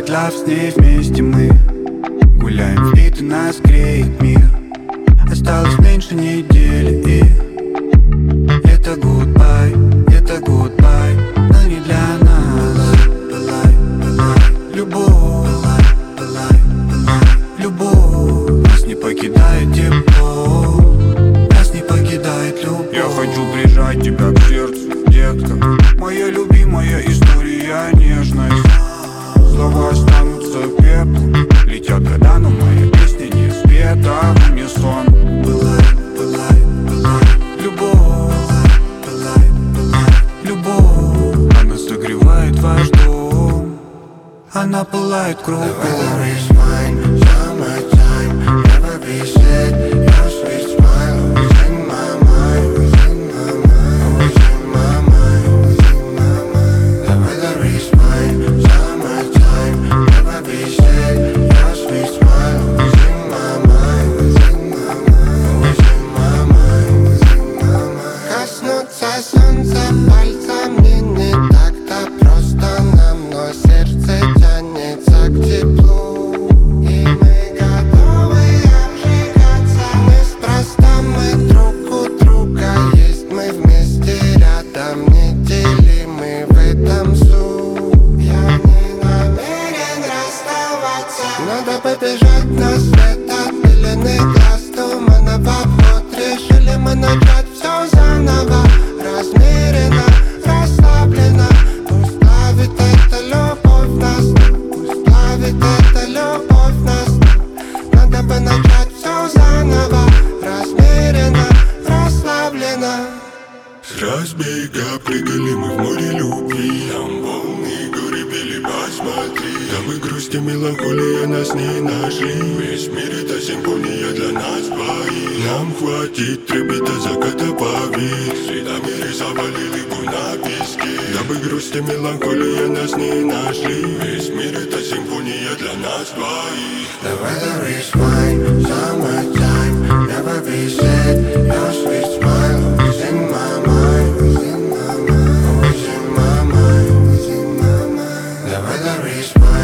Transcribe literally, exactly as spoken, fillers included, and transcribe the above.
Этот лав с ней вместе мы гуляем, впит и нас греет мир. Осталось меньше недели и это goodbye, это goodbye, но не для нас. Любовь, любовь, нас не покидает тепло, нас не покидает любовь. Я хочу прижать тебя к сердцу, детка, моя любимая история, нежность. Слова останутся пеплом, летят года, но моя песня не спета в унисон. Пылай, пылай, пылай, любовь, пылай, пылай, любовь. Она согревает ваш дом, она пылает кругом. Солнце пальцем мне не так-то просто, нам, но сердце тянется к теплу. И мы готовы обжигаться, неспроста мы друг у друга есть. Мы вместе рядом, неделимы в этом суть. Я не намерен расставаться, надо побежать на свет от пелены глаз, туманного вход. Решили мы начать все заново, размеренно, расслабленно. Пусть плавит эта любовь нас, пусть плавит эта любовь нас. Надо бы начать все заново, размеренно, расслабленно. С разбега прыгали мы в море любви, там волны горы били, посмотри. Да мы грустим, меланхолия нас не нашли. Весь мир это симфония для нас двоих. Нам хватит трепета до заката, поверь. Следами рисовали рыбу на песке. Да мы грустим, меланхолия нас не нашли. Весь мир это симфония для нас двоих. The weather is fine, summertime, never be sad. Your sweet smile always in my mind, always in my mind, always in my mind, always in my mind. The weather is fine.